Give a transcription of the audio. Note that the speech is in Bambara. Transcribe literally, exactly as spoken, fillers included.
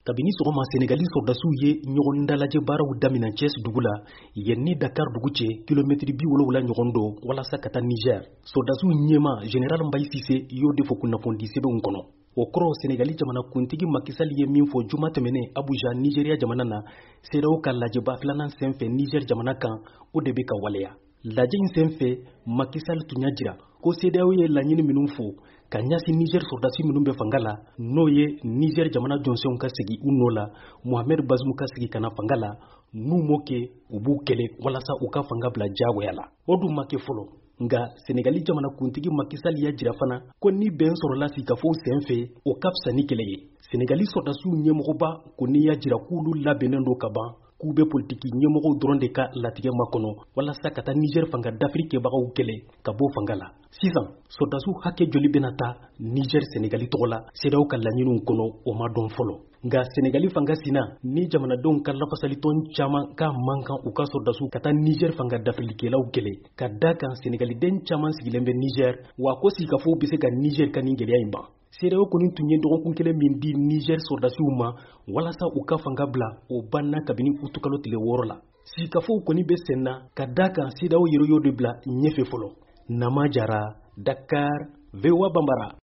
kabini sɔgɔma Senegali sɔrdasiw ye ɲɔgɔn dalajɛ baaraw daminɛ Thiès dugu la yanni Dakar dugu cɛ kilomɛtiri bi wolonwula ɲɔgɔn don walasa ka taa Niger. Sɔrdasiw ɲɛma Général Mbaye Cissé y'o de fɔ kunnafoni sɛbɛnw kɔnɔ. O kɔrɔ Senegali jamana kuntigi Macky Sall ye min fɔ juma tɛmɛnen Abuja Nigeria jamana na CEDEAO ka lajɛba filanan senfɛ Niger jamana kan o de bɛ ka waleya. Lajɛ in senfɛ Macky Sall tun y'a jira ko CEDEAO ye laɲini minnu fɔ ka ɲɛsin Niger sɔrdasi minnu bɛ fanga la n'o ye Niger jamana jɔnsenw ka segi u nɔ la Mohamed Bazoum ka segi kana fanga la n'u m'o kɛ u b'u kɛlɛ walasa u ka fanga bila jagoya la. O dun ma kɛ fɔlɔ. Nga Senegali jamana kuntigi Macky Sall y'a jira fana ko ni bɛn sɔrɔla sikafow senfɛ o ka fisa ni kɛlɛ ye. Senegali sɔrdasiw ɲɛmɔgɔba ko ni y'a jira k'olu labɛnnen don ka ban k'u bɛ politiki ɲɛmɔgɔw dɔrɔn de ka latigɛ makɔnɔ walasa ka taa Niger fanga dafiri kɛbagaw kɛlɛ ka bɔ fanga la. Sisan sɔrdasiw hakɛ joli bɛna taa Niger Senegali tɔgɔ la CEDEAO ka laɲiniw kɔnɔ o ma dɔn fɔlɔ. Nga Senegali fanga sina ni jamanadenw ka lafasalitɔn caman ka man kan u ka sɔrdasiw ka taa Niger fanga dafirilikɛlaw kɛlɛ ka da kan Senegaliden caman sigilen bɛ Niger wa ko sikafow bɛ se ka Niger ka nin gɛlɛya in ban. CEDEAO kɔni tun ye dɔgɔkun kelen min di Niger sɔrdasiw ma walasa u ka fanga bila o banna kabini utu kalo tile wɔɔrɔ la. Sikafow kɔni bɛ sen na ka da kan CEDEAO yɛrɛ y'o de bila ɲɛfɛ fɔlɔ. Nama Jara, Dakar, V O A Bambara.